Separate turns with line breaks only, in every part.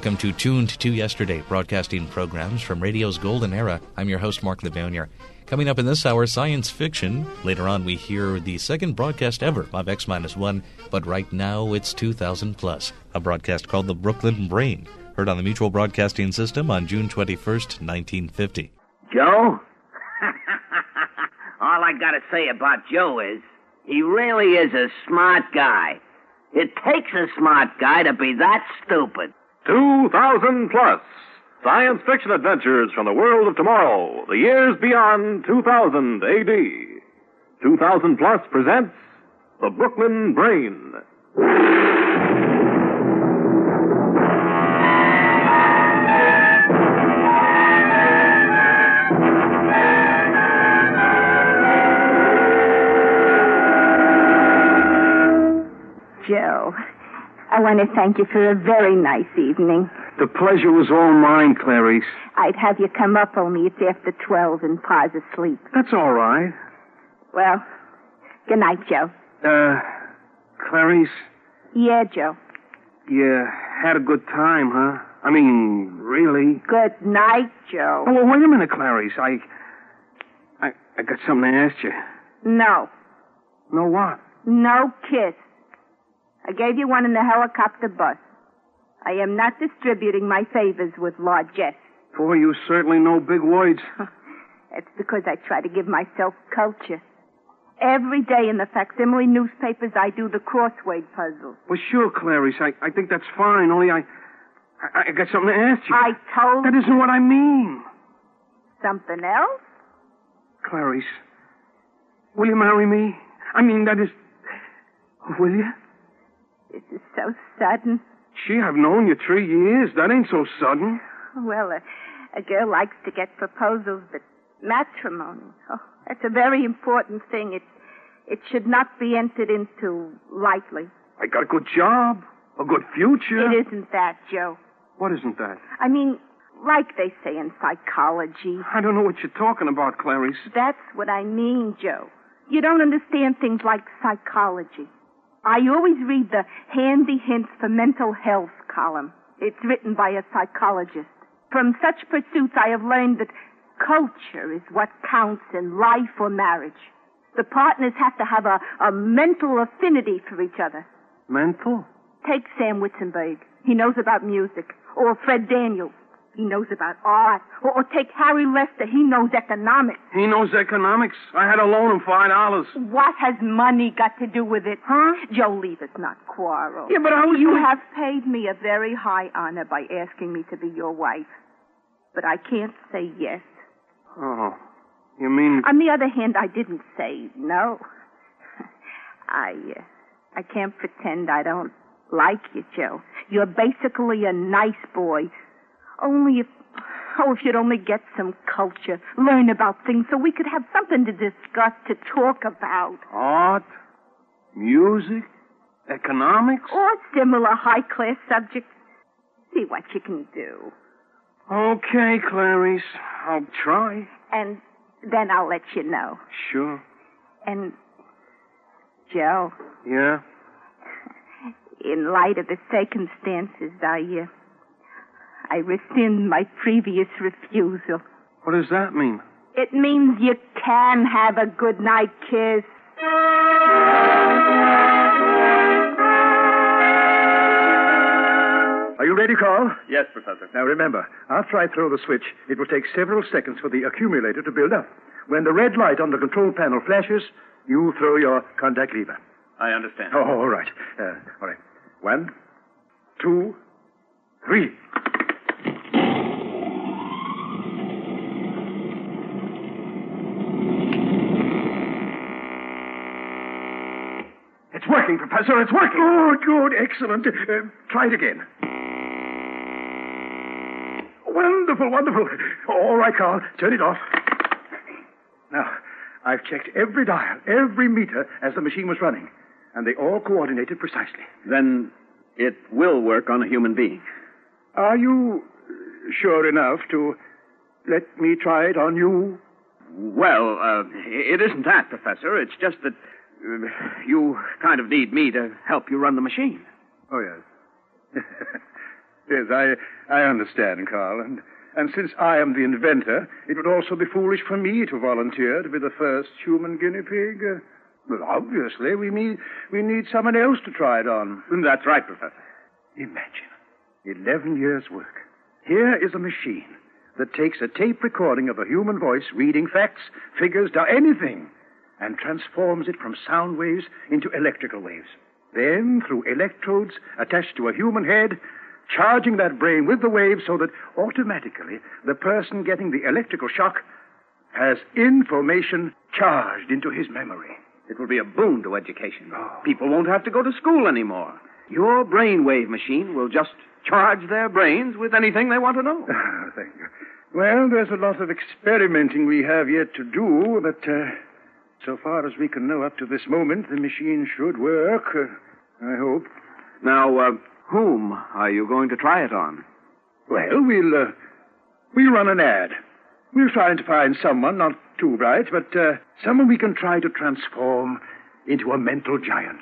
Welcome to Tuned to Yesterday, broadcasting programs from radio's golden era. I'm your host, Mark LeBonier. Coming up in this hour, science fiction. Later on, we hear the second broadcast ever of X-1, but right now it's 2000 plus, a broadcast called The Brooklyn Brain, heard on the Mutual Broadcasting System on June 21st, 1950.
Joe? All I gotta say about Joe is, he really is a smart guy. It takes a smart guy to be that stupid.
2000 plus. Science fiction adventures from the world of tomorrow, the years beyond 2000 AD. 2000 plus presents The Brooklyn Brain.
Joe, I want to thank you for a very nice evening.
The pleasure was all mine, Clarice.
I'd have you come up, only it's after 12 and Pa's asleep.
That's all right.
Well, good night, Joe.
Clarice?
Yeah, Joe.
You had a good time, huh? I mean, really?
Good night, Joe.
Oh, well, wait a minute, Clarice. I got something to ask you.
No.
No what?
No kiss. I gave you one in the helicopter bus. I am not distributing my favors with largesse.
Boy, you certainly know big words.
It's because I try to give myself culture. Every day in the facsimile newspapers, I do the crossword puzzle.
Well, sure, Clarice. I think that's fine, only I got something to ask you.
I told
That isn't what I mean.
Something else?
Clarice, will you marry me? I mean, that is... Will you?
This is so sudden.
Gee, I've known you 3 years. That ain't so sudden.
Well, a girl likes to get proposals, but matrimony, that's a very important thing. It should not be entered into lightly.
I got a good job, a good future.
It isn't that, Joe.
What isn't that?
I mean, like they say in psychology.
I don't know what you're talking about, Clarice.
That's what I mean, Joe. You don't understand things like psychology. I always read the Handy Hints for Mental Health column. It's written by a psychologist. From such pursuits, I have learned that culture is what counts in life or marriage. The partners have to have a mental affinity for each other.
Mental?
Take Sam Witzenberg. He knows about music. Or Fred Daniels. He knows about art. Or take Harry Lester. He knows economics.
He knows economics. I had to loan him $5.
What has money got to do with it?
Huh?
Joe, leave us not quarrel.
Yeah, but I was...
You have paid me a very high honor by asking me to be your wife. But I can't say yes.
Oh, you mean...
On the other hand, I didn't say no. I can't pretend I don't like you, Joe. You're basically a nice boy. Only if you'd only get some culture, learn about things so we could have something to discuss, to talk about.
Art, music, economics?
Or similar high-class subjects. See what you can do.
Okay, Clarice. I'll try.
And then I'll let you know.
Sure.
And, Joe.
Yeah?
In light of the circumstances, I rescind my previous refusal.
What does that mean?
It means you can have a good night kiss.
Are you ready, Carl?
Yes, Professor.
Now remember, after I throw the switch, it will take several seconds for the accumulator to build up. When the red light on the control panel flashes, you throw your contact lever.
I understand.
Oh, all right. All right. 1, 2, 3.
It's working, Professor. It's working.
Oh, good. Excellent. Try it again. Wonderful, wonderful. All right, Carl. Turn it off. Now, I've checked every dial, every meter as the machine was running, and they all coordinated precisely.
Then it will work on a human being.
Are you sure enough to let me try it on you?
Well, it isn't that, Professor. It's just that you kind of need me to help you run the machine.
Oh, yes. Yes, I understand, Carl. And since I am the inventor, it would also be foolish for me to volunteer to be the first human guinea pig. Well, obviously, we need someone else to try it on.
That's right, Professor.
Imagine 11 years' work. Here is a machine that takes a tape recording of a human voice reading facts, figures, anything, and transforms it from sound waves into electrical waves. Then, through electrodes attached to a human head, charging that brain with the waves so that automatically the person getting the electrical shock has information charged into his memory.
It will be a boon to education. People won't have to go to school anymore. Your brainwave machine will just charge their brains with anything they want to know.
Thank you. Well, there's a lot of experimenting we have yet to do, but so far as we can know up to this moment, the machine should work. I hope.
Now, whom are you going to try it on?
Well, we'll run an ad. We're trying to find someone, not too bright, but someone we can try to transform into a mental giant.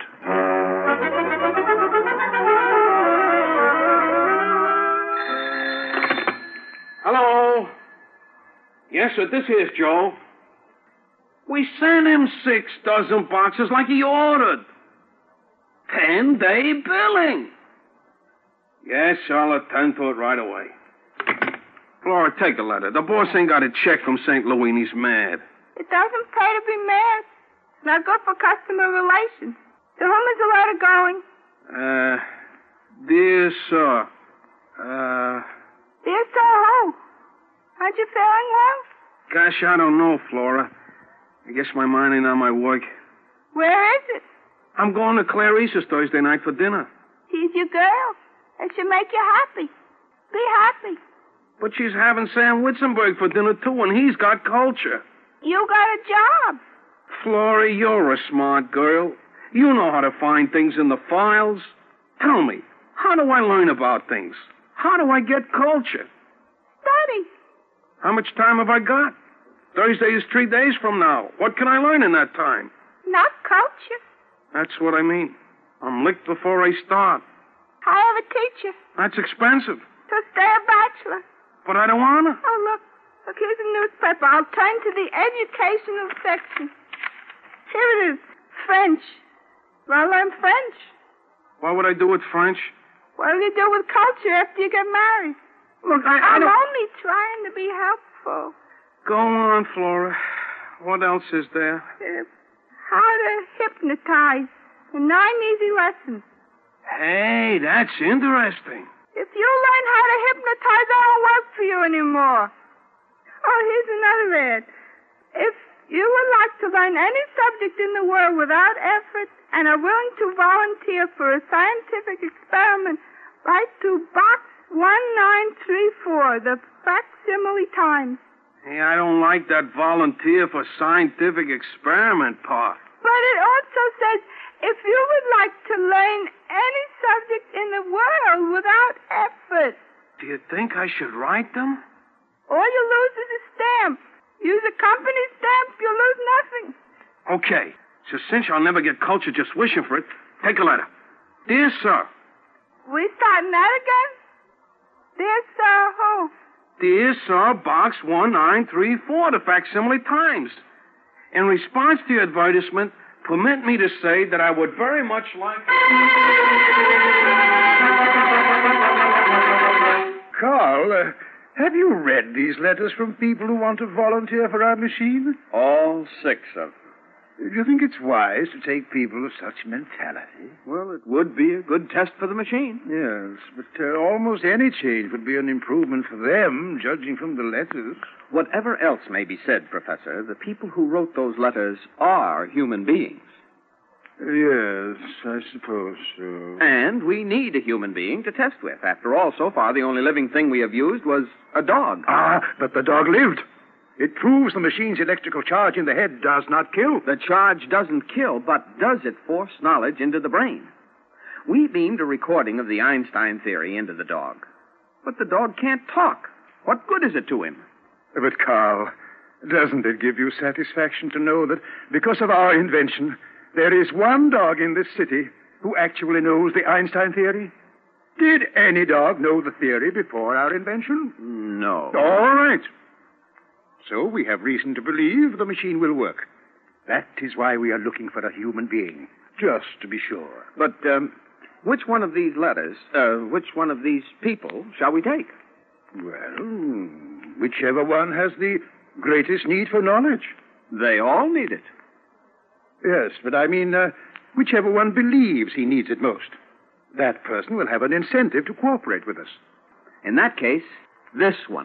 Hello? Yes, sir, this here's Joe. We sent him 6 dozen boxes like he ordered. 10-day billing. Yes, I'll attend to it right away. Flora, take the letter. The boss ain't got a check from St. Louis and he's mad.
It doesn't pay to be mad. It's not good for customer relations. To whom is the letter going?
Dear sir,
Dear sir, who? Aren't you feeling well?
gosh, I don't know, Flora. I guess my mind ain't on my work.
Where is it?
I'm going to Clarice's Thursday night for dinner.
She's your girl. It should make you happy. Be happy.
But she's having Sam Witzenberg for dinner, too, and he's got culture.
You got a job.
Flora, you're a smart girl. You know how to find things in the files. Tell me, how do I learn about things? How do I get culture?
Study.
How much time have I got? Thursday is 3 days from now. What can I learn in that time?
Not culture.
That's what I mean. I'm licked before I start.
I have a teacher.
That's expensive.
So stay a bachelor.
But I don't want to.
Oh, look. Look, here's a newspaper. I'll turn to the educational section. Here it is. French. Want to learn French?
What would I do with French?
What do you do with culture after you get married?
Look, I
I'm
don't...
only trying to be helpful.
Go on, Flora. What else is there?
How to hypnotize. 9 easy lessons.
Hey, that's interesting.
If you learn how to hypnotize, I won't work for you anymore. Oh, here's another ad. If you would like to learn any subject in the world without effort and are willing to volunteer for a scientific experiment, write to Box 1934, the Facsimile Times.
Hey, I don't like that volunteer for scientific experiment part.
But it also says, if you would like to learn any subject in the world without effort.
Do you think I should write them?
All you lose is a stamp. Use a company stamp, you lose nothing.
Okay. So since I'll never get culture just wishing for it, take a letter. Dear sir.
We starting that again? Dear sir, who?
Dear sir, Box 1934, the Facsimile Times. In response to your advertisement, permit me to say that I would very much like...
Carl, have you read these letters from people who want to volunteer for our machine?
All 6 of them.
Do you think it's wise to take people of such mentality?
Well, it would be a good test for the machine.
Yes, but almost any change would be an improvement for them, judging from the letters.
Whatever else may be said, Professor, the people who wrote those letters are human beings.
Yes, I suppose so.
And we need a human being to test with. After all, so far, the only living thing we have used was a dog.
Ah, but the dog lived. It proves the machine's electrical charge in the head does not kill.
The charge doesn't kill, but does it force knowledge into the brain? We beamed a recording of the Einstein theory into the dog. But the dog can't talk. What good is it to him?
But, Carl, doesn't it give you satisfaction to know that because of our invention, there is one dog in this city who actually knows the Einstein theory? Did any dog know the theory before our invention?
No.
All right. So we have reason to believe the machine will work. That is why we are looking for a human being, just to be sure.
But, which one of these people shall we take?
Well, whichever one has the greatest need for knowledge.
They all need it.
Yes, but I mean, whichever one believes he needs it most. That person will have an incentive to cooperate with us.
In that case, this one.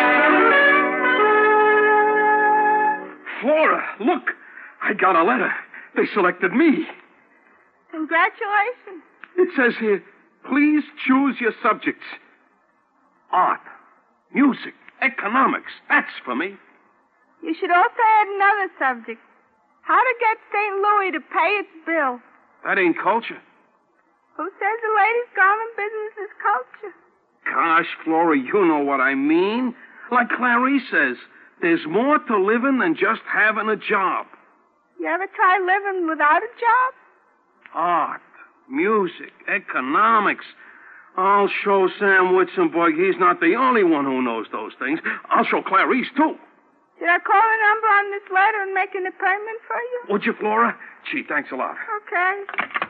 Flora, look! I got a letter. They selected me.
Congratulations.
It says here, please choose your subjects. Art, music, economics. That's for me.
You should also add another subject. How to get St. Louis to pay its bill.
That ain't culture.
Who says the ladies' garment business is culture?
Gosh, Flora, you know what I mean. Like Clarice says, there's more to living than just having a job.
You ever try living without a job?
Art, music, economics. I'll show Sam Witzenberg he's not the only one who knows those things. I'll show Clarice, too.
Should I call the number on this letter and make an appointment for you?
Would you, Flora? Gee, thanks a lot.
Okay.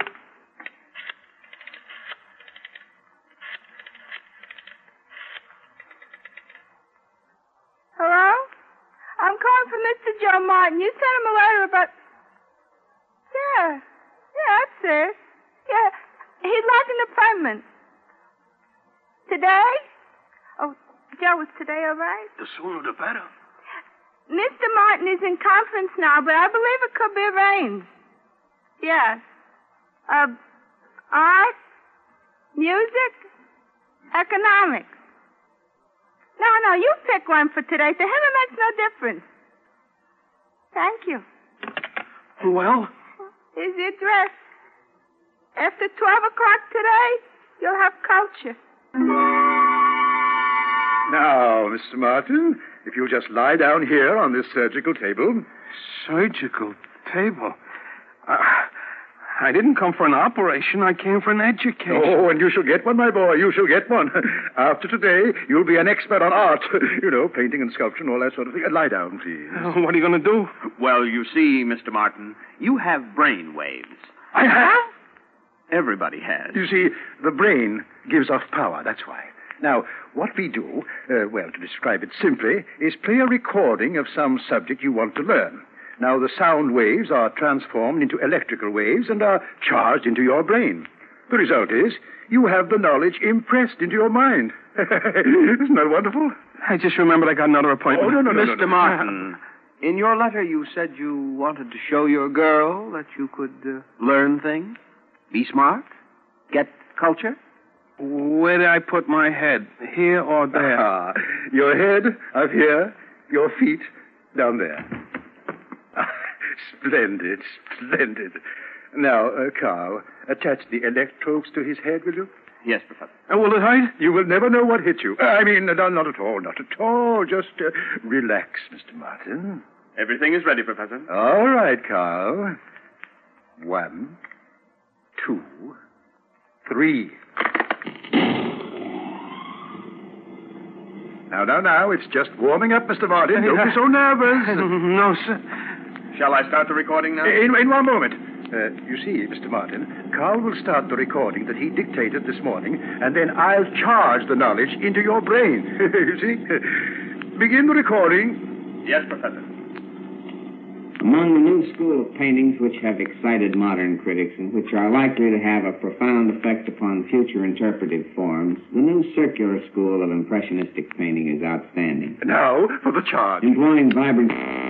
Hello? I'm calling for Mr. Joe Martin. You sent him a letter about... Yeah, that's it. Yeah, he'd like an appointment. Today? Oh, Joe, was today all right?
The sooner the better.
Mr. Martin is in conference now, but I believe it could be arranged. Yes. Art, music, economics. No, you pick one for today. To him, it makes no difference. Thank you.
Well?
Here's the address. After 12 o'clock today, you'll have culture.
Now, Mr. Martin, if you'll just lie down here on this surgical table.
Surgical table? I didn't come for an operation. I came for an education.
Oh, and you shall get one, my boy. You shall get one. After today, you'll be an expert on art. You know, painting and sculpture and all that sort of thing. Lie down, please.
What are you going to do?
Well, you see, Mr. Martin, you have brain waves.
I have?
Everybody has.
You see, the brain gives off power, that's why. Now, what we do, to describe it simply, is play a recording of some subject you want to learn. Now, the sound waves are transformed into electrical waves and are charged into your brain. The result is you have the knowledge impressed into your mind. Isn't that wonderful?
I just remembered I got another appointment.
Oh, no.
Mr. Martin, in your letter you said you wanted to show your girl that you could learn things, be smart, get culture.
Where did I put my head? Here or there?
Your head up here, your feet down there. Splendid. Now, Carl, attach the electrodes to his head, will you?
Yes, Professor.
Will it hurt?
You will never know what hit you. I mean, not at all. Just relax, Mr. Martin.
Everything is ready, Professor.
All right, Carl. 1, 2, 3. Now, it's just warming up, Mr. Martin. Don't be so nervous.
No, sir.
Shall I start the recording now?
In 1 moment. You see, Mr. Martin, Carl will start the recording that he dictated this morning, and then I'll charge the knowledge into your brain. You see? Begin the recording.
Yes, Professor.
Among the new school of paintings which have excited modern critics and which are likely to have a profound effect upon future interpretive forms, the new circular school of impressionistic painting is outstanding.
Now for the charge.
Employing vibrant...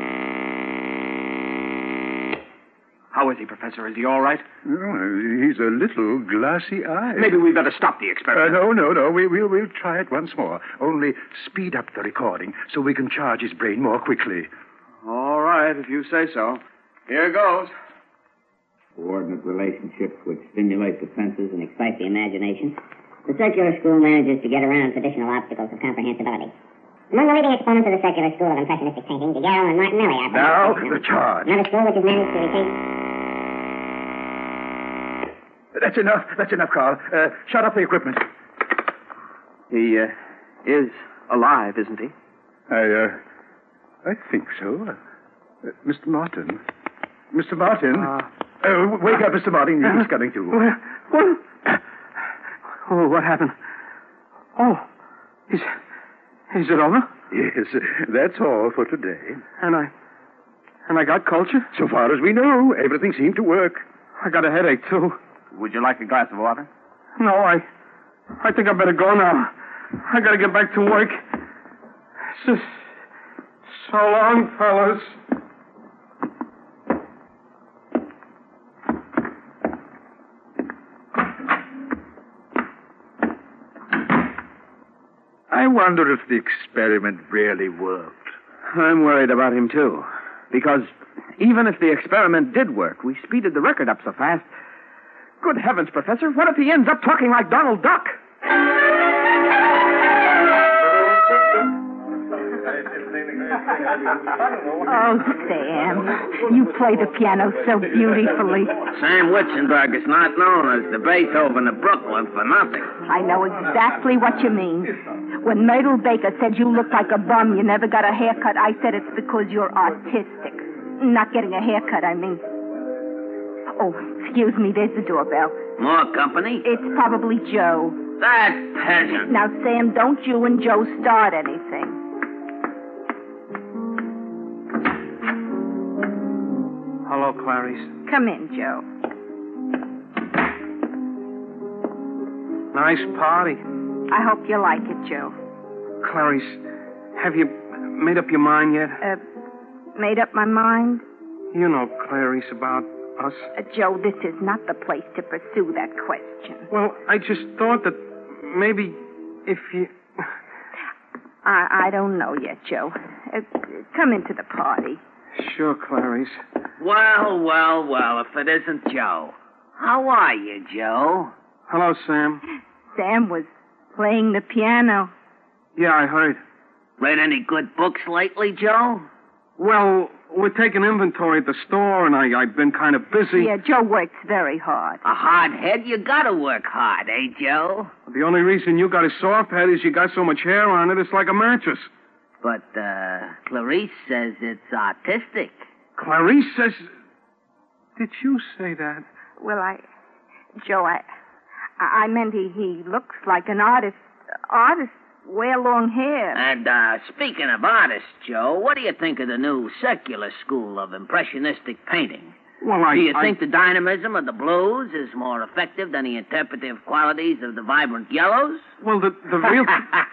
How is he, Professor? Is he all right?
Oh, he's a little glassy-eyed.
Maybe we'd better stop the experiment.
No. We'll try it once more. Only speed up the recording so we can charge his brain more quickly.
All right, if you say so. Here goes.
Coordinate relationships which stimulate the senses and excite the imagination. The circular school manages to get around traditional obstacles of comprehensibility. Among the leading exponents of the circular school of impressionistic painting, Daguerre and Martinelli are...
Now, the charge.
Another school which has managed to retain...
That's enough, Carl. Shut up the equipment.
He is alive, isn't he?
I think so. Mr. Martin. Mr. Martin. Wake up, Mr. Martin. He's coming to.
What? Oh, what happened? Oh, is it over?
Yes, that's all for today.
And I got culture?
So far as we know, everything seemed to work.
I got a headache, too.
Would you like a glass of water?
No, I think I better go now. I gotta get back to work. So long, fellas.
I wonder if the experiment really worked.
I'm worried about him, too. Because even if the experiment did work, we speeded the record up so fast. Good heavens, Professor, what if he ends up talking like Donald Duck?
Oh, Sam, you play the piano so beautifully.
Sam Witzenberg is not known as the Beethoven of Brooklyn for nothing.
I know exactly what you mean. When Myrtle Baker said you looked like a bum, you never got a haircut, I said it's because you're artistic. Not getting a haircut, I mean. Oh, excuse me, there's the doorbell.
More company?
It's probably Joe.
That peasant.
Now, Sam, don't you and Joe start anything.
Hello, Clarice.
Come in, Joe.
Nice party.
I hope you like it, Joe.
Clarice, have you made up your mind yet?
Made up my mind?
You know, Clarice, about us.
Joe, this is not the place to pursue that question.
Well, I just thought that maybe if you...
I don't know yet, Joe. Come into the party.
Sure, Clarice.
Well, if it isn't Joe. How are you, Joe?
Hello, Sam.
Sam was playing the piano.
Yeah, I heard.
Read any good books lately, Joe?
Well, we're taking inventory at the store, and I've been kind of busy.
Yeah, Joe works very hard.
A hard head? You gotta work hard, eh, Joe?
The only reason you got a soft head is you got so much hair on it, it's like a mattress.
But, Clarice says it's artistic.
Clarice says... Did you say that?
Well, Joe, I meant he looks like an artist. Artists wear long hair.
And, speaking of artists, Joe, what do you think of the new secular school of impressionistic painting?
Well,
Do you think the dynamism of the blues is more effective than the interpretive qualities of the vibrant yellows?
Well, the real...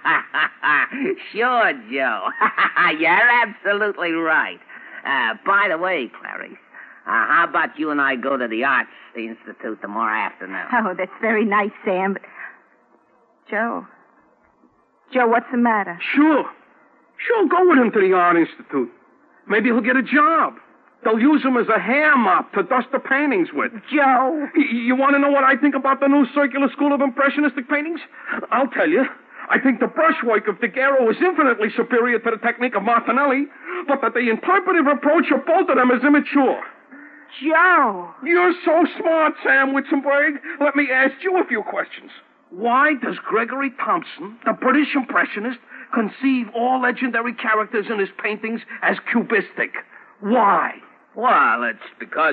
Sure, Joe. You're absolutely right. By the way, Clarice, how about you and I go to the Arts Institute tomorrow afternoon?
Oh, that's very nice, Sam. But... Joe, what's the matter?
Sure, go with him to the Art Institute. Maybe he'll get a job. They'll use him as a hair mop to dust the paintings with.
Joe!
You want to know what I think about the new circular school of impressionistic paintings? I'll tell you. I think the brushwork of Daguerre is infinitely superior to the technique of Martinelli, but that the interpretive approach of both of them is immature.
Joe!
You're so smart, Sam Witzenberg. Let me ask you a few questions. Why does Gregory Thompson, the British impressionist, conceive all legendary characters in his paintings as cubistic? Why?
Well, it's because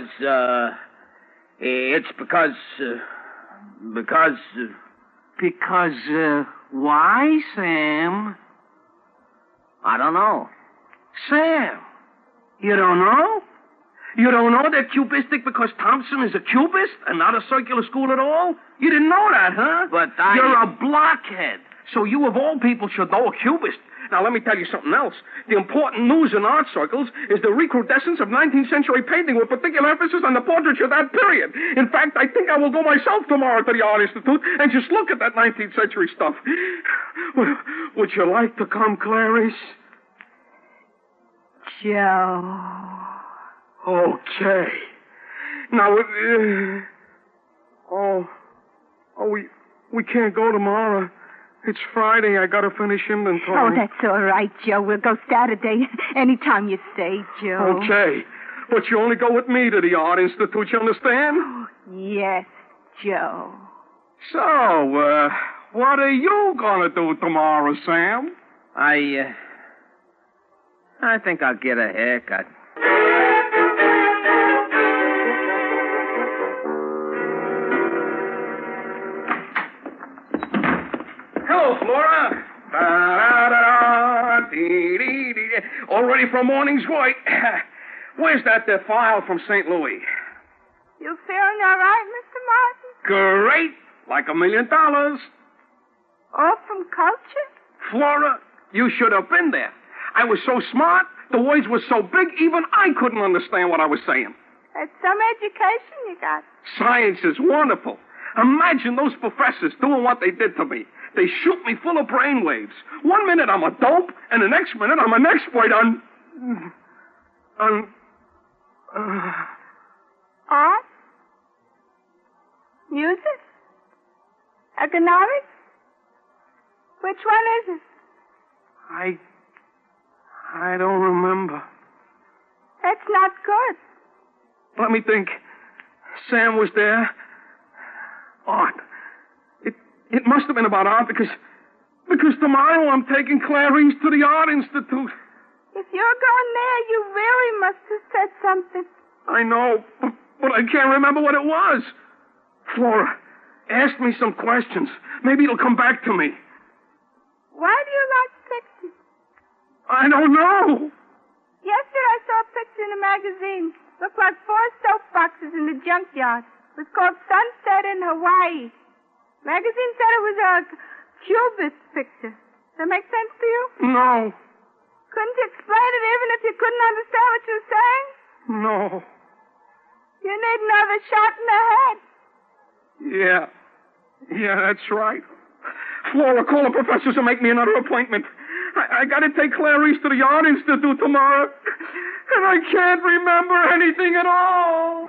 Why, Sam?
I don't know.
Sam, you don't know? You don't know they're cubistic because Thompson is a cubist and not a circular school at all? You didn't know that, huh?
But
You're a blockhead. So you, of all people, should know a cubist. Now, let me tell you something else. The important news in art circles is the recrudescence of 19th century painting with particular emphasis on the portraiture of that period. In fact, I think I will go myself tomorrow to the Art Institute and just look at that 19th century stuff. Would you like to come, Clarice?
Joe.
Okay. Now, we can't go tomorrow. It's Friday. I gotta finish inventory.
Oh, that's all right, Joe. We'll go Saturday. Anytime you say, Joe.
Okay. But you only go with me to the Art Institute, you understand?
Oh, yes, Joe.
So,
What are you gonna do tomorrow, Sam?
I think I'll get a haircut.
Hello, Flora. All ready for a morning's work. Where's that file from St. Louis?
You feeling all right, Mr. Martin?
Great. Like $1 million.
All from culture?
Flora, you should have been there. I was so smart, the words were so big, even I couldn't understand what I was saying.
That's some education you got.
Science is wonderful. Imagine those professors doing what they did to me. They shoot me full of brainwaves. 1 minute I'm a dope, and the next minute I'm an expert on
Art? Music? Economics? Which one is it?
I don't remember.
That's not good.
Let me think. Sam was there. Art. It must have been about art because tomorrow I'm taking Clarice to the Art Institute.
If you're going there, you really must have said something.
I know, but I can't remember what it was. Flora, ask me some questions. Maybe it'll come back to me.
Why do you like pictures?
I don't know.
Yesterday I saw a picture in a magazine. Looked like 4 soapboxes in the junkyard. It was called Sunset in Hawaii. Magazine said it was a cubist picture. Does that make sense to you?
No.
Couldn't you explain it even if you couldn't understand what you were saying?
No.
You need another shot in the head.
Yeah, that's right. Flora, call the professors and make me another appointment. I gotta take Clarice to the Art Institute tomorrow. And I can't remember anything at all.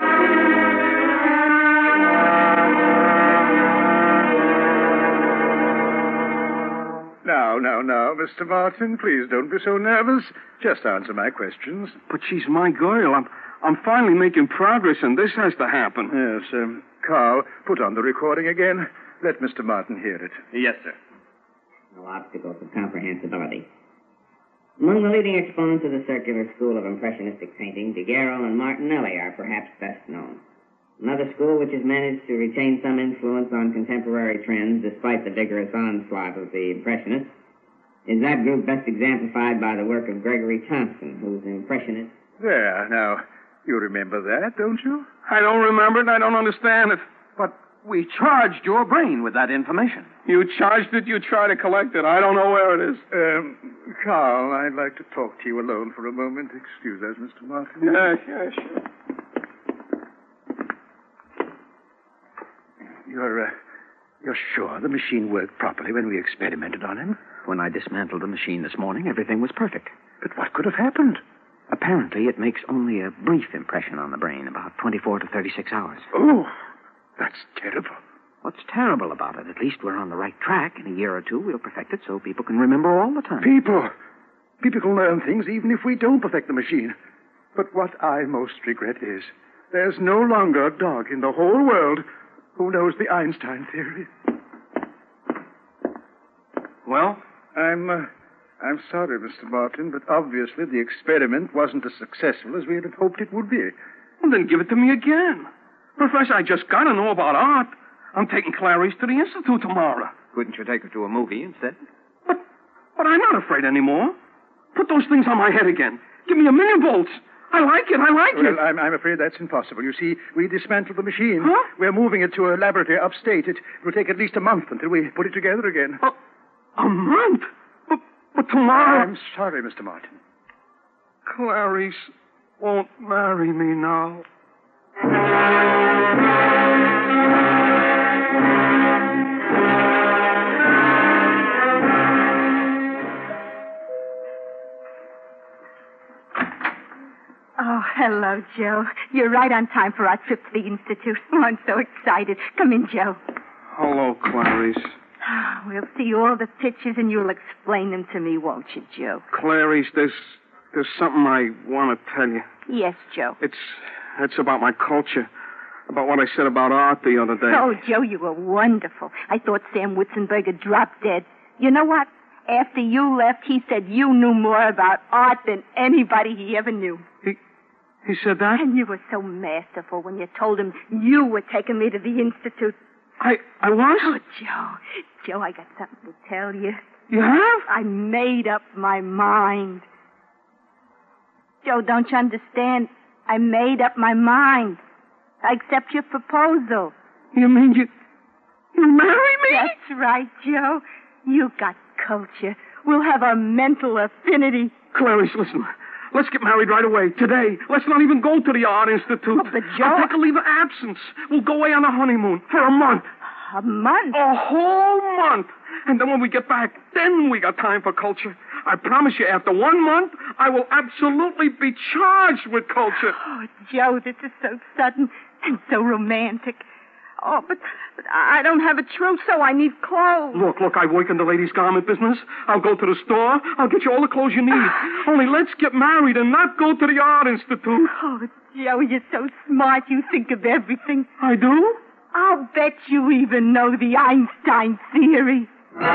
Now, Mr. Martin, please don't be so nervous. Just answer my questions.
But she's my girl. I'm finally making progress, and this has to happen.
Yes, Carl, put on the recording again. Let Mr. Martin hear it.
Yes, sir.
No obstacles of comprehensibility. Among the leading exponents of the circular school of impressionistic painting, Daguerre and Martinelli are perhaps best known. Another school which has managed to retain some influence on contemporary trends despite the vigorous onslaught of the Impressionists is that group best exemplified by the work of Gregory Thompson, who's an impressionist.
There, now, you remember that, don't you?
I don't remember it. I don't understand it.
But we charged your brain with that information.
You charged it, you try to collect it. I don't know where it is.
Carl, I'd like to talk to you alone for a moment. Excuse us, Mr. Martin.
Yeah, sure.
You're sure the machine worked properly when we experimented on him?
When I dismantled the machine this morning, everything was perfect.
But what could have happened?
Apparently, it makes only a brief impression on the brain, about 24 to 36 hours.
Oh, that's terrible.
What's terrible about it? At least we're on the right track. In a year or two, we'll perfect it so people can remember all the time.
People can learn things even if we don't perfect the machine. But what I most regret is there's no longer a dog in the whole world who knows the Einstein theory.
Well?
I'm sorry, Mr. Martin, but obviously the experiment wasn't as successful as we had hoped it would be.
Well, then give it to me again. Professor, I just got to know about art. I'm taking Clarice to the Institute tomorrow.
Couldn't you take her to a movie instead?
But I'm not afraid anymore. Put those things on my head again. Give me 1,000,000 volts. I like it.
Well, I'm afraid that's impossible. You see, we dismantled the machine.
Huh?
We're moving it to a laboratory upstate. It will take at least a month until we put it together again.
A month? But tomorrow...
I'm sorry, Mr. Martin.
Clarice won't marry me now.
Oh, hello, Joe. You're right on time for our trip to the Institute. Oh, I'm so excited. Come in, Joe.
Hello, Clarice.
We'll see all the pictures and you'll explain them to me, won't you, Joe?
Clarice, there's something I want to tell you.
Yes, Joe.
It's about my culture.
about what I said about Art the other day.
Oh, Joe, you were wonderful. I thought Sam Witzenberger dropped dead. You know what? After you left, he said you knew more about Art than anybody he ever knew.
He said that?
And you were so masterful when you told him you were taking me to the Institute.
I was?
Oh, Joe, I got something to tell you.
You have?
I made up my mind. Joe, don't you understand? I made up my mind. I accept your proposal.
You mean you marry me?
That's right, Joe. You got culture. We'll have a mental affinity.
Clarice, listen. Let's get married right away, today. Let's not even go to the Art Institute.
Oh, but Joe...
I'll take a leave of absence. We'll go away on a honeymoon for a month.
A month?
A whole month. And then when we get back, then we got time for culture. I promise you, after 1 month, I will absolutely be charged with culture.
Oh, Joe, this is so sudden and so romantic. Oh, but I don't have a trousseau. I need clothes.
Look, I work in the ladies' garment business. I'll go to the store. I'll get you all the clothes you need. Only let's get married and not go to the Art Institute.
Oh, Joe, you're so smart. You think of everything.
I do?
I'll bet you even know the Einstein theory.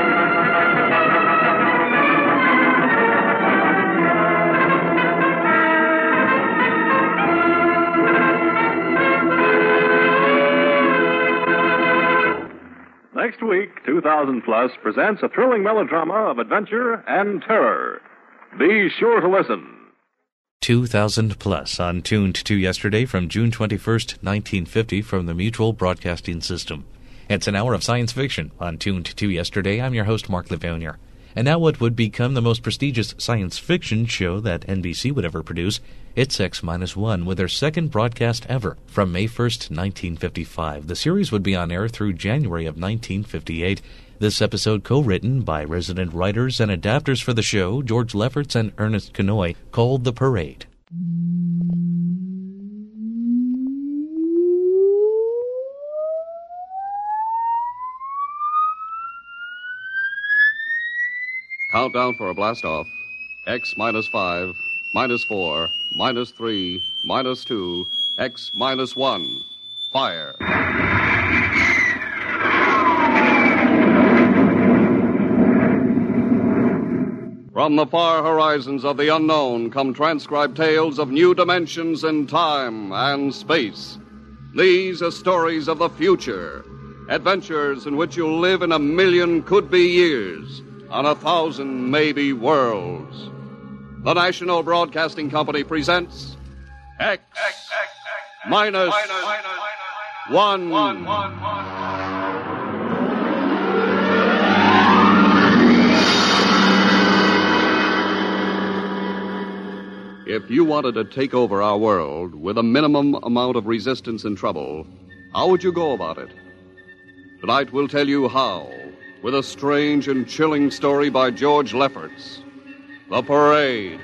Next week, 2000 Plus presents a thrilling melodrama of adventure and terror. Be sure to listen.
2000 Plus on Tuned to Yesterday from June 21st, 1950 from the Mutual Broadcasting System. It's an hour of science fiction on Tuned to Yesterday. I'm your host, Mark Livonia. And now what would become the most prestigious science fiction show that NBC would ever produce, it's X-1 with their second broadcast ever from May 1st, 1955. The series would be on air through January of 1958. This episode co-written by resident writers and adapters for the show, George Lefferts and Ernest Kinoy, called The Parade.
Countdown for a blast-off. X minus 5, minus 4, minus 3, minus 2, X minus 1. Fire. From the far horizons of the unknown come transcribed tales of new dimensions in time and space. These are stories of the future, adventures in which you'll live in 1,000,000 could-be years, on 1,000 maybe worlds. The National Broadcasting Company presents X minus 1. If you wanted to take over our world with a minimum amount of resistance and trouble, how would you go about it? Tonight we'll tell you how, with a strange and chilling story by George Lefferts, The Parade.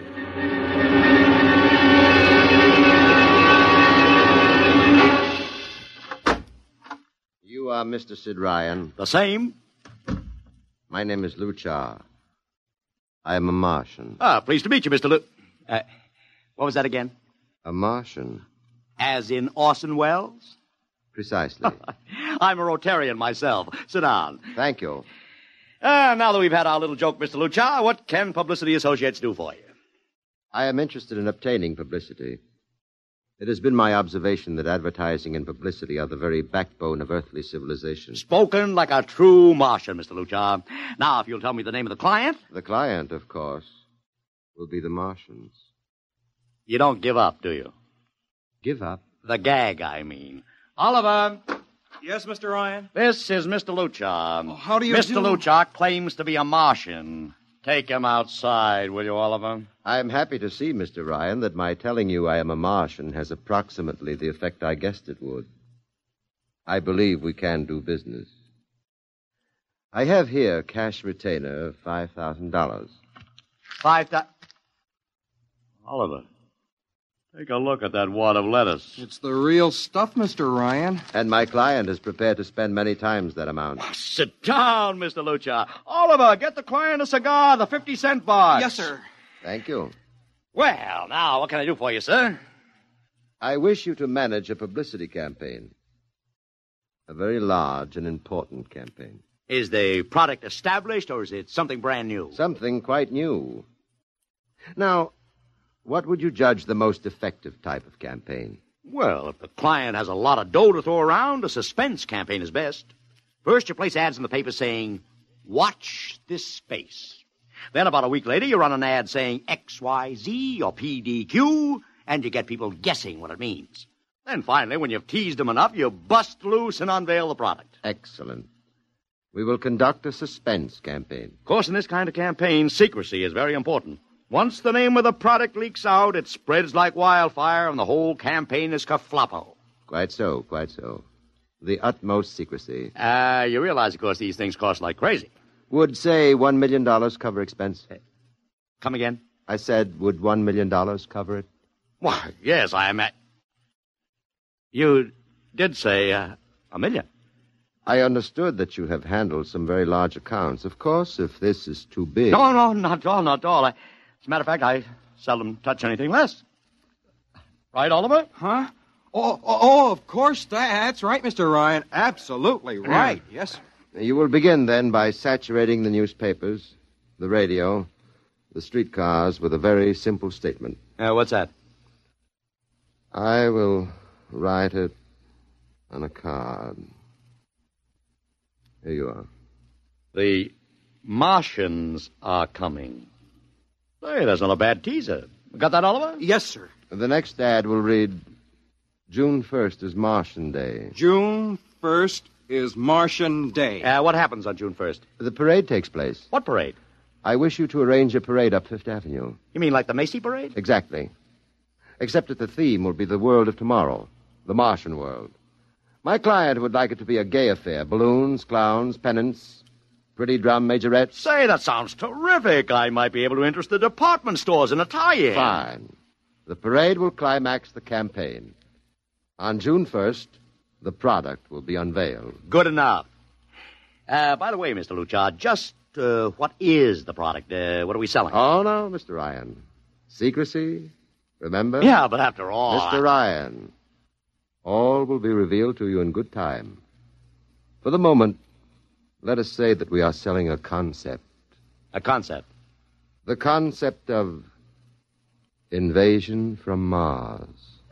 You are Mr. Sid Ryan.
The same.
My name is Luchar. I am a Martian.
Pleased to meet you, Mr. What was that again?
A Martian.
As in Orson Welles?
Precisely.
I'm a Rotarian myself. Sit down.
Thank you.
Now that we've had our little joke, Mr. Luchar, what can Publicity Associates do for you?
I am interested in obtaining publicity. It has been my observation that advertising and publicity are the very backbone of earthly civilization.
Spoken like a true Martian, Mr. Luchar. Now, if you'll tell me the name of the client.
The client, of course, will be the Martians.
You don't give up, do you?
Give up?
The gag, I mean. Oliver.
Yes, Mr. Ryan?
This is Mr. Luchar.
Oh, how do you
Mr. Luchar claims to be a Martian. Take him outside, will you, Oliver?
I am happy to see, Mr. Ryan, that my telling you I am a Martian has approximately the effect I guessed it would. I believe we can do business. I have here cash retainer of $5,000.
$5,000? Oliver, take a look at that wad of lettuce.
It's the real stuff, Mr. Ryan.
And my client is prepared to spend many times that amount.
Sit down, Mr. Luchar. Oliver, get the client a cigar, the 50-cent box.
Yes, sir.
Thank you.
Well, now, what can I do for you, sir?
I wish you to manage a publicity campaign. A very large and important campaign.
Is the product established, or is it something brand new?
Something quite new. Now, what would you judge the most effective type of campaign?
Well, if the client has a lot of dough to throw around, a suspense campaign is best. First, you place ads in the paper saying, "Watch this space." Then about a week later, you run an ad saying XYZ or PDQ, and you get people guessing what it means. Then finally, when you've teased them enough, you bust loose and unveil the product.
Excellent. We will conduct a suspense campaign.
Of course, in this kind of campaign, secrecy is very important. Once the name of the product leaks out, it spreads like wildfire, and the whole campaign is kerfloppo.
Quite so, quite so. The utmost secrecy.
You realize, of course, these things cost like crazy.
Would, say, $1 million cover expense?
Come again?
I said, would $1 million cover it?
Why, yes, I am. You did say $1 million.
I understood that you have handled some very large accounts. Of course, if this is too big...
No, not at all, not at all. As a matter of fact, I seldom touch anything less. Right, Oliver?
Huh? Oh, of course. That's right, Mr. Ryan. Absolutely right. Yes, sir.
You will begin, then, by saturating the newspapers, the radio, the streetcars with a very simple statement.
What's that?
I will write it on a card. Here you are.
The Martians are coming. Hey, that's not a bad teaser. Got that, Oliver?
Yes, sir.
The next ad will read, June 1st is Martian Day.
June 1st is Martian Day.
What happens on June 1st?
The parade takes place.
What parade?
I wish you to arrange a parade up Fifth Avenue.
You mean like the Macy Parade?
Exactly. Except that the theme will be the world of tomorrow, the Martian world. My client would like it to be a gay affair. Balloons, clowns, pennants, pretty drum majorettes.
Say, that sounds terrific. I might be able to interest the department stores in a tie-in.
Fine. The parade will climax the campaign. On June 1st, the product will be unveiled.
Good enough. By the way, Mr. Luchard, just what is the product? What are we selling?
Oh, no, Mr. Ryan. Secrecy, remember?
Yeah, but after all...
Mr. Ryan, all will be revealed to you in good time. For the moment, let us say that we are selling a concept.
A concept?
The concept of invasion from Mars.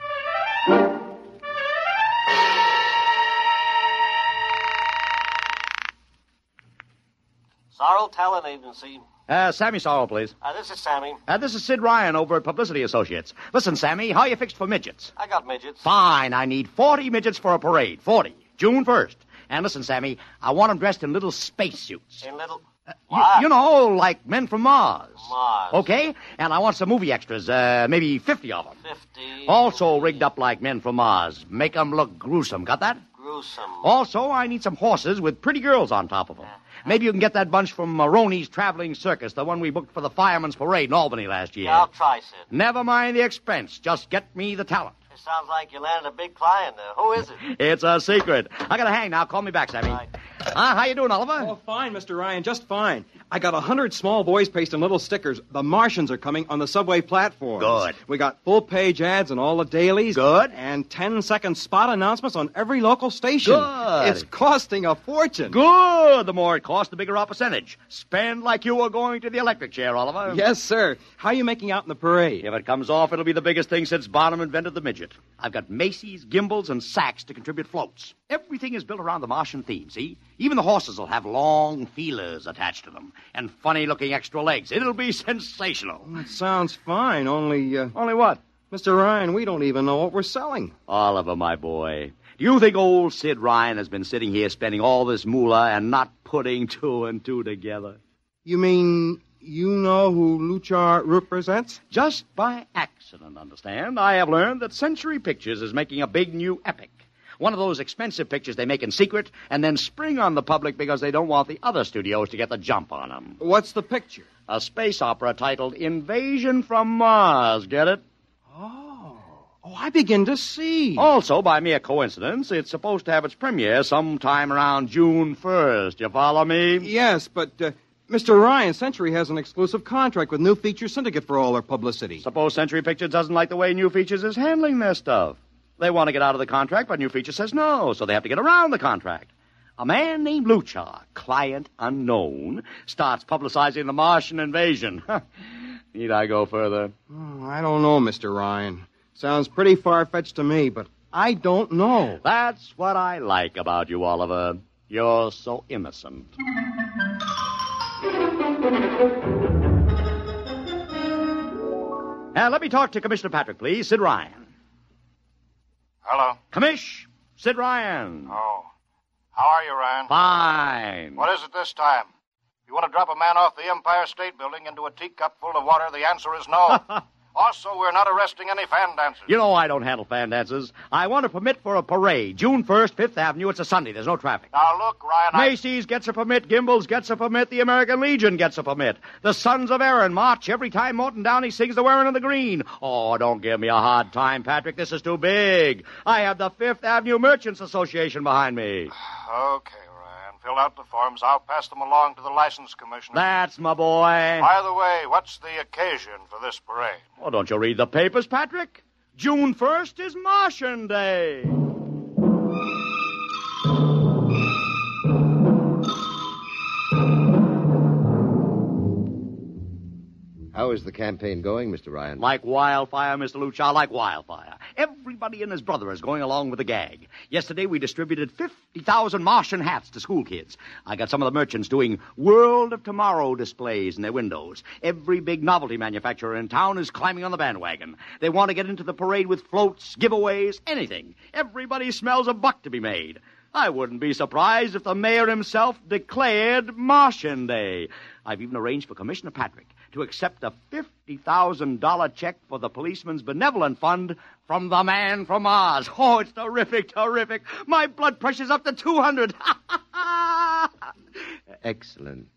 Sorrel Talent Agency.
Sammy Sorrel, please.
This is Sammy.
This is Sid Ryan over at Publicity Associates. Listen, Sammy, how you fixed for midgets?
I got midgets.
Fine. I need 40 midgets for a parade. 40. June 1st. And listen, Sammy, I want them dressed in little spacesuits.
In little...
You know, like men from Mars.
Mars.
Okay? And I want some movie extras, maybe 50 of them.
50.
Also rigged up like men from Mars. Make them look gruesome. Got that?
Gruesome.
Also, I need some horses with pretty girls on top of them. Maybe you can get that bunch from Maroney's Traveling Circus, the one we booked for the Fireman's Parade in Albany last year.
Yeah, I'll try, Sid.
Never mind the expense. Just get me the talent.
It sounds like you landed a big client there. Who is it?
It's a secret. I gotta hang now. Call me back, Sammy.
Right.
How you doing, Oliver?
Oh, fine, Mr. Ryan, just fine. I got 100 small boys pasting little stickers. The Martians are coming on the subway platforms.
Good.
We got full-page ads in all the dailies.
Good.
And 10-second spot announcements on every local station.
Good.
It's costing a fortune.
Good. The more it costs, the bigger our percentage. Spend like you were going to the electric chair, Oliver.
Yes, sir. How are you making out in the parade?
If it comes off, it'll be the biggest thing since Barnum invented the midget. I've got Macy's, Gimbals, and Saks to contribute floats. Everything is built around the Martian theme, see? Even the horses will have long feelers attached to them and funny-looking extra legs. It'll be sensational.
That sounds fine, only...
Only what?
Mr. Ryan, we don't even know what we're selling.
Oliver, my boy, do you think old Sid Ryan has been sitting here spending all this moolah and not putting two and two together?
You mean you know who Luchar represents?
Just by accident, understand. I have learned that Century Pictures is making a big new epic. One of those expensive pictures they make in secret and then spring on the public because they don't want the other studios to get the jump on them.
What's the picture?
A space opera titled Invasion from Mars. Get it?
Oh, I begin to see.
Also, by mere coincidence, it's supposed to have its premiere sometime around June 1st. You follow me?
Yes, but... Mr. Ryan, Century has an exclusive contract with New Features Syndicate for all their publicity.
Suppose Century Pictures doesn't like the way New Features is handling their stuff. They want to get out of the contract, but New Feature says no, so they have to get around the contract. A man named Lucha, client unknown, starts publicizing the Martian invasion. Need I go further?
Oh, I don't know, Mr. Ryan. Sounds pretty far-fetched to me, but I don't know.
That's what I like about you, Oliver. You're so innocent. Now, let me talk to Commissioner Patrick, please. Sid Ryan.
Hello.
Commish, Sid Ryan.
Oh. How are you, Ryan?
Fine.
What is it this time? You want to drop a man off the Empire State Building into a teacup full of water? The answer is no. Also, we're not arresting any fan dancers.
You know I don't handle fan dances. I want a permit for a parade. June 1st, 5th Avenue. It's a Sunday. There's no traffic.
Now, look, Ryan,
Macy's gets a permit. Gimbel's gets a permit. The American Legion gets a permit. The Sons of Erin march every time Morton Downey sings the Wearing of the Green. Oh, don't give me a hard time, Patrick. This is too big. I have the 5th Avenue Merchants Association behind me.
Okay, Ryan. Fill out the forms. I'll pass them along to the license commissioner.
That's my boy.
By the way, what's the occasion for this parade?
Oh, don't you read the papers, Patrick? June 1st is Martian Day.
How is the campaign going, Mr. Ryan?
Like wildfire, Mr. Lucha, like wildfire. Everybody and his brother is going along with the gag. Yesterday, we distributed 50,000 Martian hats to school kids. I got some of the merchants doing World of Tomorrow displays in their windows. Every big novelty manufacturer in town is climbing on the bandwagon. They want to get into the parade with floats, giveaways, anything. Everybody smells a buck to be made. I wouldn't be surprised if the mayor himself declared Martian Day. I've even arranged for Commissioner Patrick to accept a $50,000 check for the Policeman's Benevolent Fund from the man from Mars. Oh, it's terrific, terrific. My blood pressure's up to 200.
Excellent.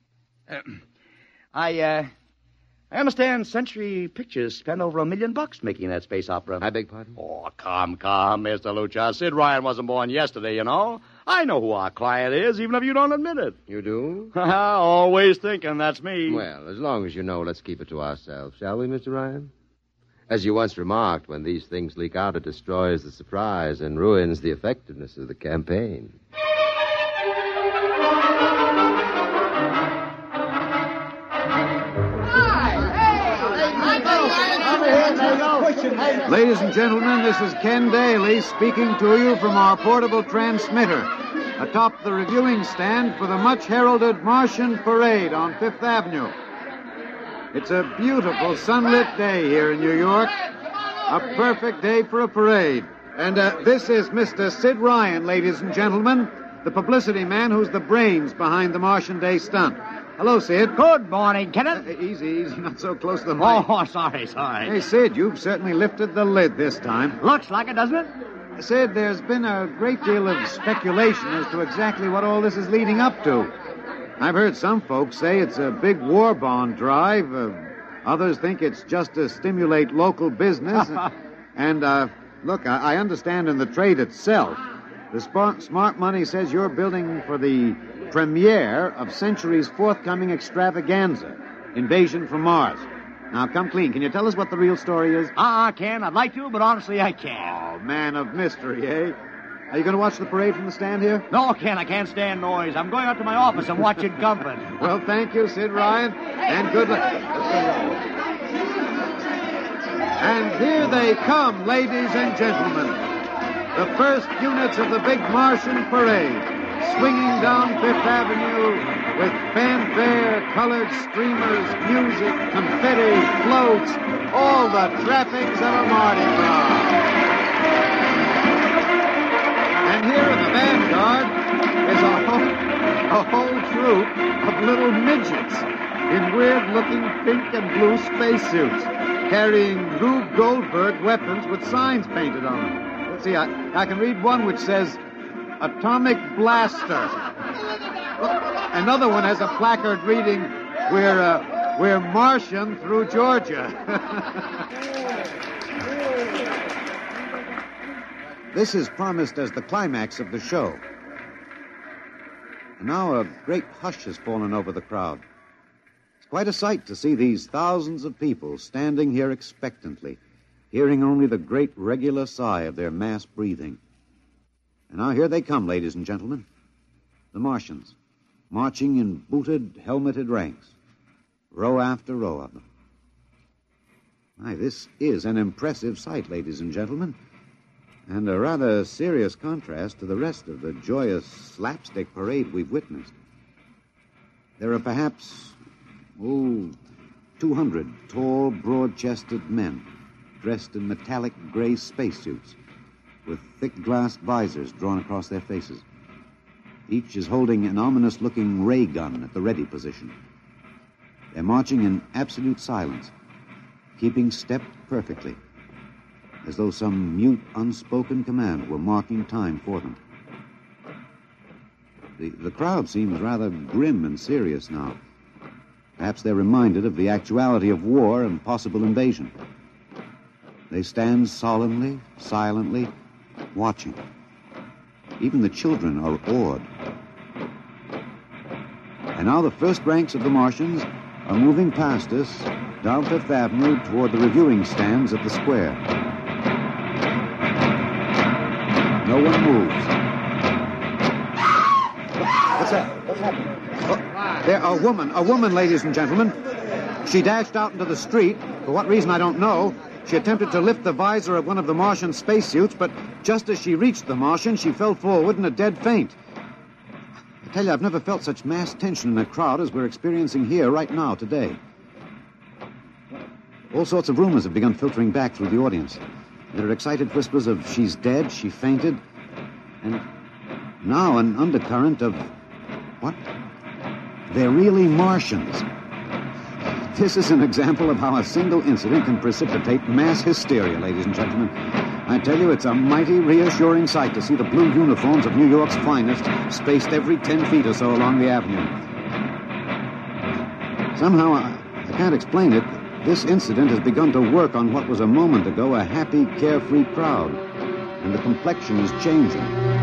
I understand Century Pictures spent over $1 million making that space opera.
I beg pardon?
Oh, come, Mr. Lucha. Sid Ryan wasn't born yesterday, you know. I know who our client is, even if you don't admit it.
You do?
Always thinking that's me.
Well, as long as you know, let's keep it to ourselves, shall we, Mr. Ryan? As you once remarked, when these things leak out, it destroys the surprise and ruins the effectiveness of the campaign.
Ladies and gentlemen, this is Ken Daly speaking to you from our portable transmitter atop the reviewing stand for the much-heralded Martian Parade on Fifth Avenue. It's a beautiful sunlit day here in New York, a perfect day for a parade. And this is Mr. Sid Ryan, ladies and gentlemen, the publicity man who's the brains behind the Martian Day stunt. Hello, Sid.
Good morning, Kenneth.
Easy, not so close to the mic.
Oh, sorry.
Hey, Sid, you've certainly lifted the lid this time.
Looks like it, doesn't it?
Sid, there's been a great deal of speculation as to exactly what all this is leading up to. I've heard some folks say it's a big war bond drive. Others think it's just to stimulate local business. And, look, I understand in the trade itself, the smart money says you're building for the premiere of Century's forthcoming extravaganza, Invasion from Mars. Now, come clean. Can you tell us what the real story is?
Ken. I'd like to, but honestly, I can't.
Oh, man of mystery, eh? Are you going to watch the parade from the stand here?
No, Ken, I can't stand noise. I'm going out to my office and watch it govern.
Well, thank you, Sid Ryan, and good luck. And here they come, ladies and gentlemen. The first units of the big Martian parade, swinging down Fifth Avenue with fanfare, colored streamers, music, confetti, floats, all the trappings of a Mardi Gras. And here in the vanguard is a whole troop of little midgets in weird-looking pink and blue spacesuits, carrying Rube Goldberg weapons with signs painted on them. Let's see, I can read one which says, Atomic Blaster. Another one has a placard reading, We're Martian through Georgia. This is promised as the climax of the show. And now a great hush has fallen over the crowd. It's quite a sight to see these thousands of people standing here expectantly, hearing only the great regular sigh of their mass breathing. And now here they come, ladies and gentlemen. The Martians, marching in booted, helmeted ranks, row after row of them. Why, this is an impressive sight, ladies and gentlemen, and a rather serious contrast to the rest of the joyous slapstick parade we've witnessed. There are perhaps, 200 tall, broad-chested men dressed in metallic gray spacesuits with thick glass visors drawn across their faces. Each is holding an ominous-looking ray gun at the ready position. They're marching in absolute silence, keeping step perfectly, as though some mute, unspoken command were marking time for them. The crowd seems rather grim and serious now. Perhaps they're reminded of the actuality of war and possible invasion. They stand solemnly, silently, watching. Even the children are awed. And now the first ranks of the Martians are moving past us down Fifth Avenue toward the reviewing stands at the square. No one moves. What's that? What's happening? There, a woman, ladies and gentlemen. She dashed out into the street. For what reason, I don't know. She attempted to lift the visor of one of the Martian spacesuits, but just as she reached the Martian, she fell forward in a dead faint. I tell you, I've never felt such mass tension in a crowd as we're experiencing here right now, today. All sorts of rumors have begun filtering back through the audience. There are excited whispers of she's dead, she fainted, and now an undercurrent of, what? They're really Martians. This is an example of how a single incident can precipitate mass hysteria, ladies and gentlemen. I tell you, it's a mighty reassuring sight to see the blue uniforms of New York's finest spaced every 10 feet or so along the avenue. Somehow, I can't explain it, this incident has begun to work on what was a moment ago a happy, carefree crowd, and the complexion is changing.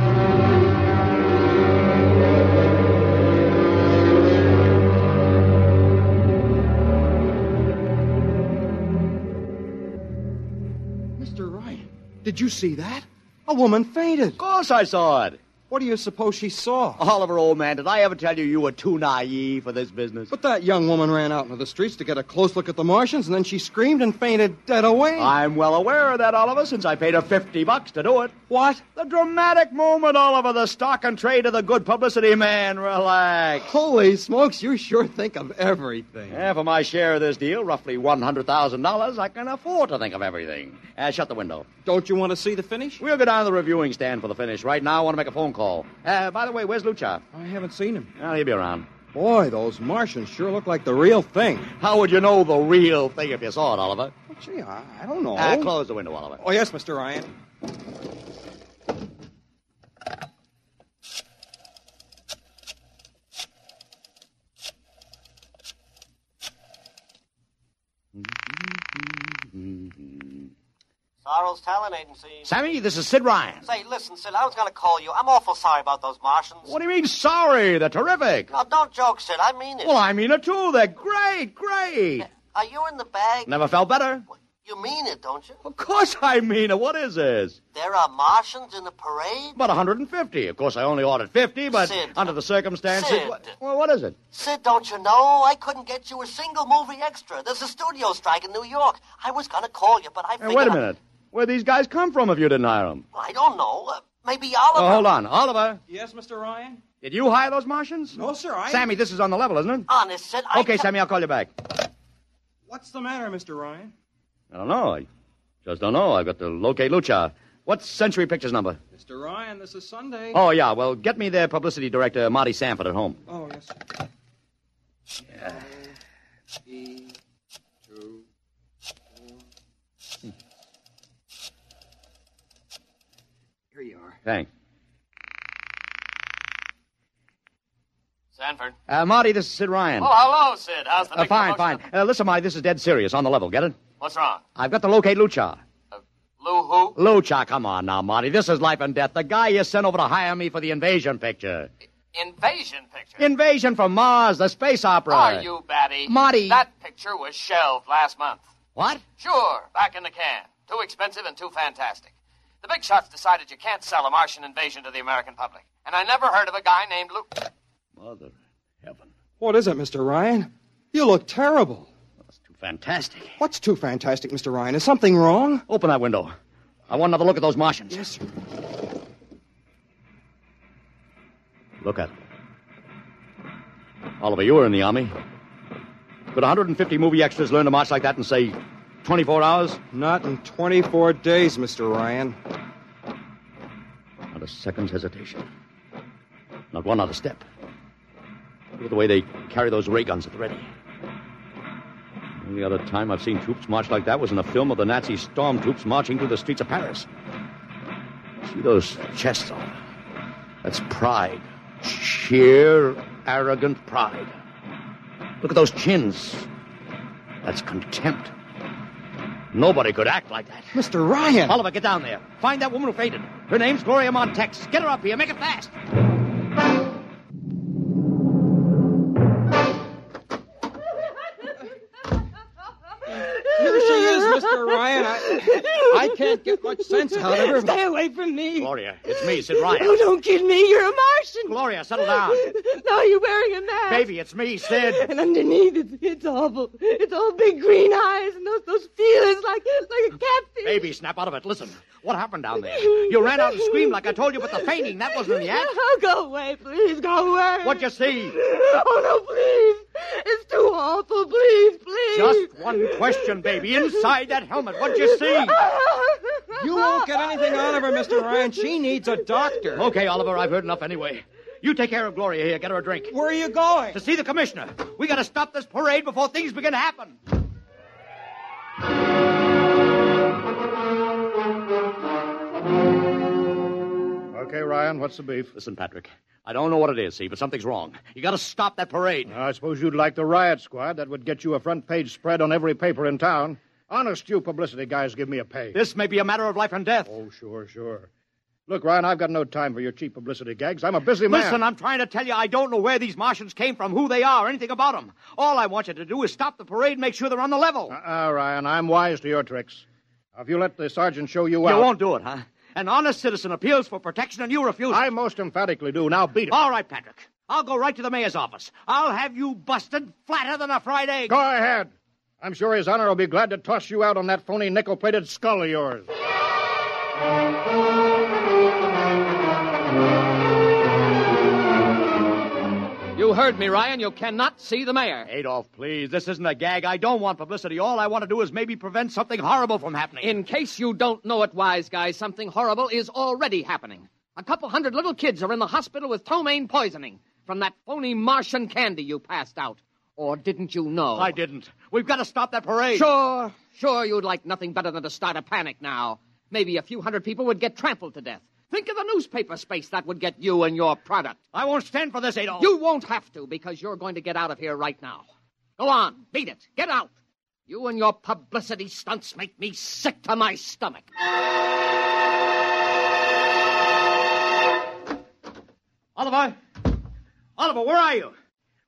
Did you see that? A woman fainted.
Of course I saw it.
What do you suppose she saw?
Oliver, old man, did I ever tell you were too naive for this business?
But that young woman ran out into the streets to get a close look at the Martians, and then she screamed and fainted dead away.
I'm well aware of that, Oliver, since I paid her $50 to do it.
What?
The dramatic moment, Oliver, the stock and trade of the good publicity, man. Relax.
Holy smokes, you sure think of everything.
Yeah, for my share of this deal, roughly $100,000, I can afford to think of everything. Shut the window.
Don't you want to see the finish?
We'll go down to the reviewing stand for the finish. Right now, I want to make a phone call. By the way, where's Lucha?
I haven't seen him.
Well, he'll be around.
Boy, those Martians sure look like the real thing.
How would you know the real thing if you saw it, Oliver?
Well, gee, I don't know.
Close the window, Oliver.
Oh, yes, Mr. Ryan.
Sorrel's Talent Agency.
Sammy, this is Sid Ryan.
Say, listen, Sid, I was going to call you. I'm awful sorry about those Martians.
What do you mean, sorry? They're terrific.
No, don't joke, Sid. I mean it.
Well, I mean it, too. They're great, great.
Are you in the bag?
Never felt better.
You mean it, don't you?
Of course I mean it. What is this?
There are Martians in the parade?
About 150. Of course, I only ordered 50, but
Sid.
under the circumstances...
Sid.
Well, what is it?
Sid, don't you know? I couldn't get you a single movie extra. There's a studio strike in New York. I was going to call you, but I figured...
Wait a minute. Where'd these guys come from if you didn't hire them?
I don't know. Maybe Oliver...
Oh, hold on. Oliver?
Yes, Mr. Ryan?
Did you hire those Martians?
No, sir,
Sammy, this is on the level, isn't it?
Honest, Sid,
Okay, Sammy, I'll call you back.
What's the matter, Mr. Ryan?
I don't know. I just don't know. I've got to locate Lucha. What's Century Pictures number?
Mr. Ryan, this is Sunday.
Oh, yeah. Well, get me their publicity director, Marty Sanford, at home.
Oh, yes, sir.
Yeah.
3, 2, 4. Here you are.
Thanks.
Sanford.
Marty, this is Sid Ryan.
Oh, hello, Sid. How's the big
Fine,
promotion?
fine. Listen, Marty, this is dead serious. On the level. Get it?
What's wrong?
I've got to locate Lucha.
Lou who?
Lucha, come on now, Marty. This is life and death. The guy you sent over to hire me for the invasion picture.
Invasion picture?
Invasion from Mars, the space opera.
Are you batty?
Marty.
That picture was shelved last month.
What?
Sure, back in the can.
Too expensive and too fantastic. The big shots decided you can't sell a Martian invasion to the American public. And I never heard of a guy named Luke.
Mother heaven.
What is it, Mr. Ryan? You look terrible.
That's too fantastic.
What's too fantastic, Mr. Ryan? Is something wrong?
Open that window. I want another look at those Martians.
Yes, sir.
Look at them. Oliver, you were in the Army. Could 150 movie extras learn to march like that in, say, 24 hours?
Not in 24 days, Mr. Ryan.
Not a second's hesitation. Not one other step. Look at the way they carry those ray guns at the ready. The only other time I've seen troops march like that was in a film of the Nazi stormtroops marching through the streets of Paris. See those chests on? That's pride. Sheer, arrogant pride. Look at those chins. That's contempt. Nobody could act like that.
Mr. Ryan!
Oliver, get down there. Find that woman who fainted. Her name's Gloria Montex. Get her up here. Make it fast.
Here she is, Mr. Ryan. I can't get much sense out of her.
Stay away from me.
Gloria, it's me, Sid Ryan.
Oh, don't kid me. You're a Martian.
Gloria, settle down.
No, you're wearing a mask.
Baby, it's me, Sid.
And underneath, it's awful. It's all big green eyes and those feelers like a catfish.
Baby, snap out of it. Listen, what happened down there? You ran out and screamed like I told you, but the fainting, that wasn't in the act.
Oh, go away, please. Go away.
What'd you see?
Oh, no, please. It's too awful. Please, please.
Just one question, baby. Inside that helmet, what'd you see?
You won't get anything out of her, Mr. Ryan. She needs a doctor.
Okay, Oliver, I've heard enough anyway. You take care of Gloria here. Get her a drink.
Where are you going?
To see the commissioner. We got to stop this parade before things begin to happen.
Okay, Ryan, what's the beef?
Listen, Patrick, I don't know what it is, see, but something's wrong. You got to stop that parade.
I suppose you'd like the riot squad. That would get you a front-page spread on every paper in town. Honest, you publicity guys give me a pay.
This may be a matter of life and death.
Oh, sure. Look, Ryan, I've got no time for your cheap publicity gags. I'm a busy man.
Listen, I'm trying to tell you I don't know where these Martians came from, who they are, anything about them. All I want you to do is stop the parade and make sure they're on the level.
Ryan, I'm wise to your tricks. Now, if you let the sergeant show you out...
You won't do it, huh? An honest citizen appeals for protection and you refuse it.
I most emphatically do. Now beat it.
All right, Patrick. I'll go right to the mayor's office. I'll have you busted flatter than a fried egg.
Go ahead. I'm sure his honor will be glad to toss you out on that phony nickel-plated skull of yours.
You heard me, Ryan. You cannot see the mayor.
Adolf, please. This isn't a gag. I don't want publicity. All I want to do is maybe prevent something horrible from happening.
In case you don't know it, wise guy, something horrible is already happening. A couple hundred little kids are in the hospital with ptomaine poisoning from that phony Martian candy you passed out. Or didn't you know?
I didn't. We've got to stop that parade.
Sure, you'd like nothing better than to start a panic now. Maybe a few hundred people would get trampled to death. Think of the newspaper space that would get you and your product.
I won't stand for this, Adolf.
You won't have to, because you're going to get out of here right now. Go on, beat it. Get out. You and your publicity stunts make me sick to my stomach.
Oliver, where are you?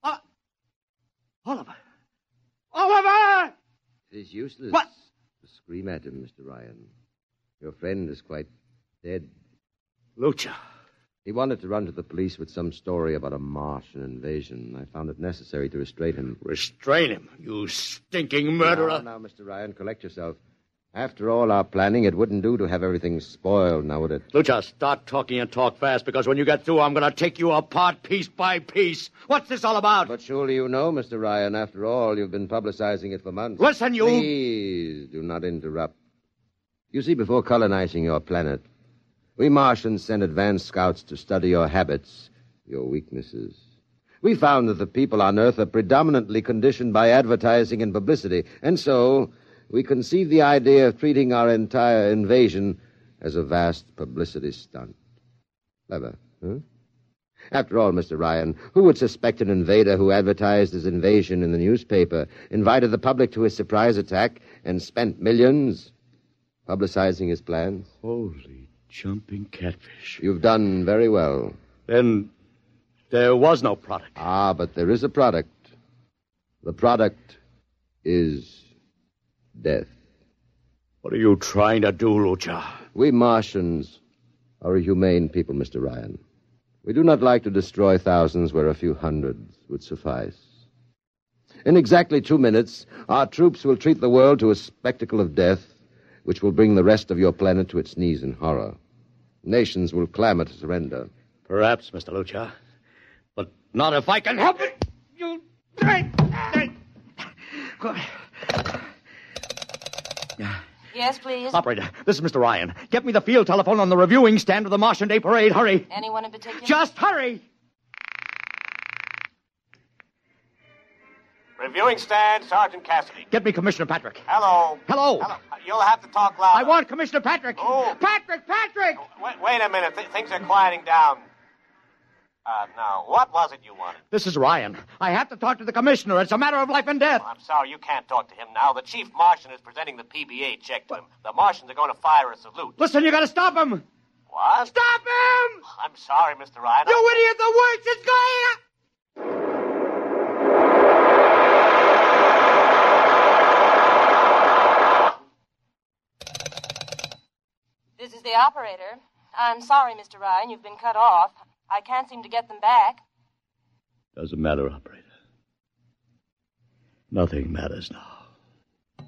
Oliver!
It is useless
What?
to scream at him, Mr. Ryan. Your friend is quite dead.
Lucha.
He wanted to run to the police with some story about a Martian invasion. I found it necessary to restrain him.
Restrain him, you stinking murderer.
Now, Mr. Ryan, collect yourself. After all our planning, it wouldn't do to have everything spoiled, now would it?
Lucha, start talking and talk fast, because when you get through, I'm going to take you apart piece by piece. What's this all about?
But surely you know, Mr. Ryan. After all, you've been publicizing it for months.
Listen, you...
Please, do not interrupt. You see, before colonizing your planet, we Martians sent advanced scouts to study your habits, your weaknesses. We found that the people on Earth are predominantly conditioned by advertising and publicity, and so we conceived the idea of treating our entire invasion as a vast publicity stunt. Clever, huh? After all, Mr. Ryan, who would suspect an invader who advertised his invasion in the newspaper, invited the public to his surprise attack, and spent millions publicizing his plans?
Holy jumping catfish.
You've done very well.
Then there was no product.
Ah, but there is a product. The product is death.
What are you trying to do, Lucha?
We Martians are a humane people, Mr. Ryan. We do not like to destroy thousands where a few hundreds would suffice. In exactly 2 minutes, our troops will treat the world to a spectacle of death, which will bring the rest of your planet to its knees in horror. Nations will clamor to surrender.
Perhaps, Mr. Lucha. But not if I can help it. You...
Yes, please.
Operator, this is Mr. Ryan. Get me the field telephone on the reviewing stand of the Martian Day Parade. Hurry.
Anyone in particular?
Just hurry.
Reviewing stand, Sergeant Cassidy.
Get me Commissioner Patrick.
Hello.
Hello.
You'll have to talk louder.
I want Commissioner Patrick.
Oh.
Patrick!
Wait a minute. Things are quieting down. Now, what was it you wanted?
This is Ryan. I have to talk to the commissioner. It's a matter of life and death.
I'm sorry, you can't talk to him now. The chief Martian is presenting the PBA check to him. The Martians are going to fire a salute.
Listen, you got to stop him.
What?
Stop him!
I'm sorry, Mr. Ryan.
You idiot! The worst is going...
This is the operator. I'm sorry, Mr. Ryan. You've been cut off. I can't seem to get them back.
Doesn't matter, operator. Nothing matters now.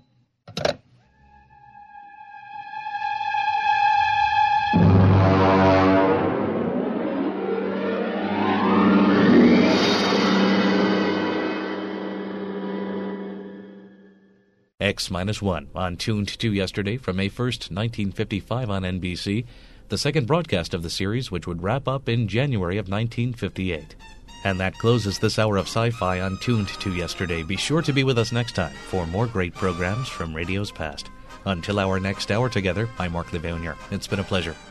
X-1 on Tuned to Yesterday from May 1st, 1955 on NBC, the second broadcast of the series, which would wrap up in January of 1958. And that closes this hour of sci-fi on Tuned to Yesterday. Be sure to be with us next time for more great programs from radio's past. Until our next hour together, I'm Mark Levonier. It's been a pleasure.